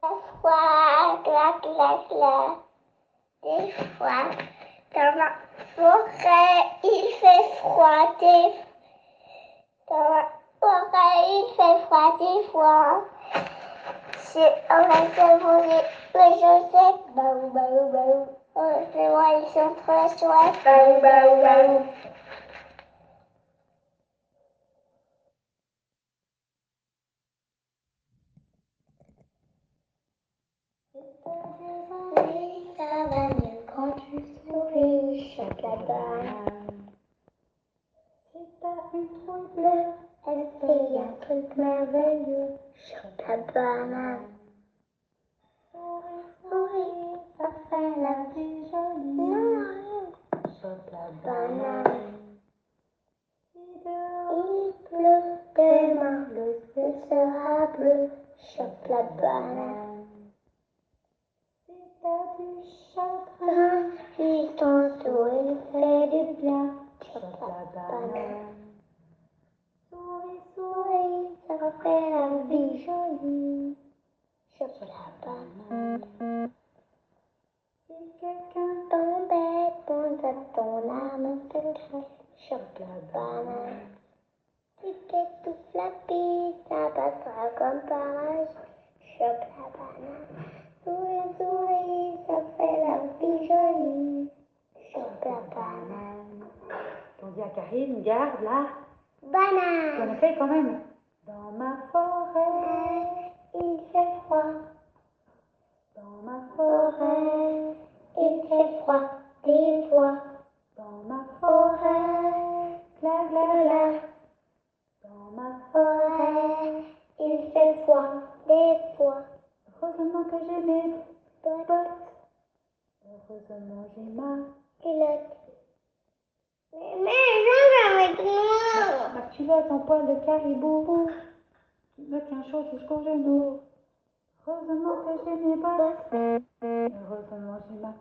fois, clac, clac, clac. Des fois, dans la forêt, il fait froid. Dans la forêt, il fait froid des fois. Si on va se voler les chaussettes, baou, baou, baou. Oh, c'est moi, ils sont trop chouettes, baou, baou, baou. Oui, ça va mieux quand tu souris, choque la banane. Si t'as une trouille bleue, elle fait un truc merveilleux, choque la banane. Souris, souris, ça fait la vie jolie, choque la banane. Il pleut demain, le ciel sera bleu, choque la banane. Si t'as du chagrin, puis ton sourire fait du bien, choque la banane. Souris, souris, ça fait la vie jolie, choque la banane. Si quelqu'un t'embête, pense à ton âme secrète, choque la banane. Si t'étouffes la piste, ça passera comme par magie, choque la banane. Souris, souris, ça fait la vie jolie, choque la banane. On dit à Karine, garde la Banane. On essaye quand même. Dans ma forêt, Il fait froid. dans ma forêt, Il fait froid des fois. dans ma forêt, Gla gla gla. dans ma Forêt. Il fait froid des fois. Heureusement que j'ai mes Botte, heureusement j'ai ma culotte. Mais j'en avec moi. ma culotte en poil de caribou qui me tient chaud jusqu'aux genoux. Heureusement que j'ai mes bottes, heureusement j'ai ma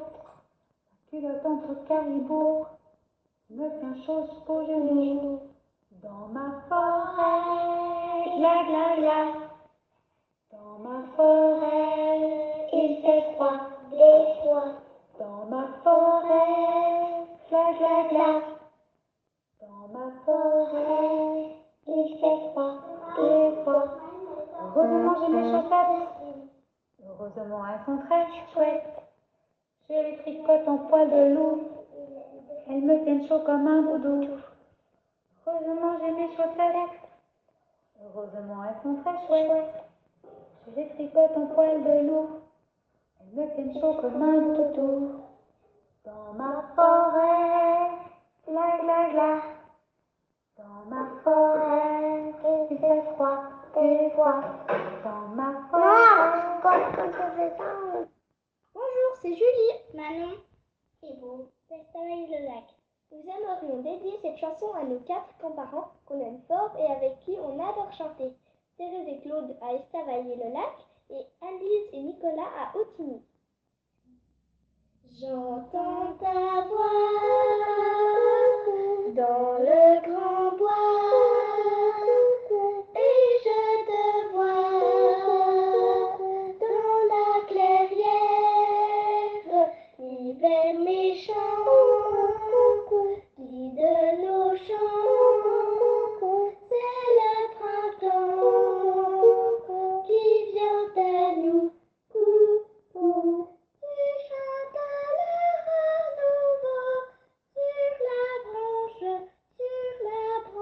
culotte en peau de caribou qui me tient chaud jusqu'aux genoux. Dans ma forêt, Gla gla gla. dans ma forêt, Il fait froid des fois. dans ma forêt, Gla gla gla. dans ma forêt. Il fait froid des fois. Heureusement j'ai mes chaussettes, heureusement elles sont très chouettes. J'ai les tricottes en poil de loup, elles me tiennent chaud comme un doudou. Heureusement j'ai mes chaussettes, heureusement elles sont très chouettes. J'ai les tricottes en poil de loup, elles me tiennent chaud comme un doudou. Dans ma forêt, Gla gla gla. dans ma forêt, Il fait froid des fois. dans ma Non, forêt. quand tu fais ça. Bonjour, c'est Julie, Manon et vous, d'Estavayer-le-Lac. Nous aimerions dédier cette chanson à nos 4 grands-parents qu'on aime fort et avec qui on adore chanter. Thérèse et Claude à Estavayer-le-Lac et Alice et Nicolas à Autigny. J'entends ta voix dans le grand bois et je te vois dans la clairière, l'hiver méchant qui de nos champs, c'est le printemps qui vient à nous. Tu chantes à l'heure nouveau sur la branche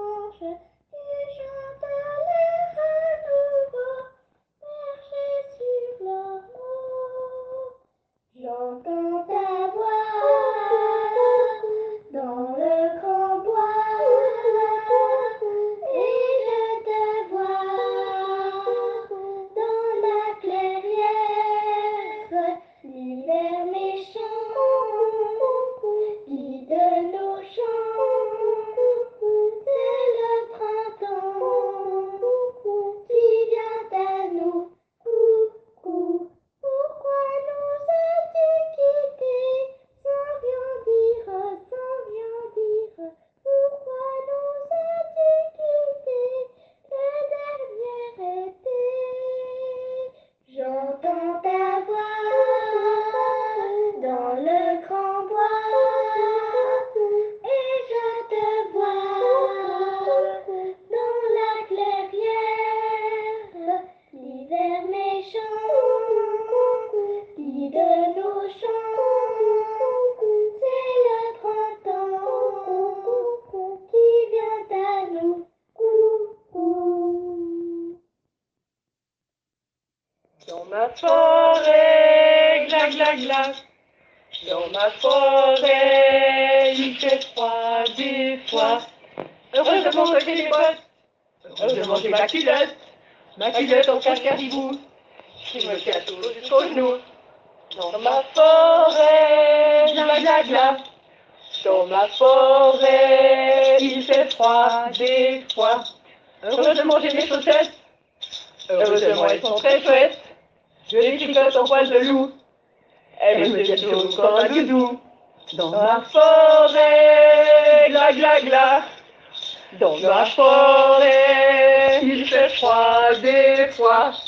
Dans ma forêt, gla gla gla. Dans ma forêt, il fait froid des fois. Heureusement j'ai des bottes. Heureusement j'ai ma culotte. Ma culotte en cache-caribou. Qui me cache jusqu'aux genoux. Dans ma forêt, gla gla gla. Dans ma forêt, il fait froid des fois. Heureusement j'ai mes chaussettes. Heureusement elles sont très chouettes. Je les tricote en poil de loup. Elles me tiennent chaud comme un doudou. Dans ma forêt, gla gla gla. Dans ma forêt, il fait froid des fois.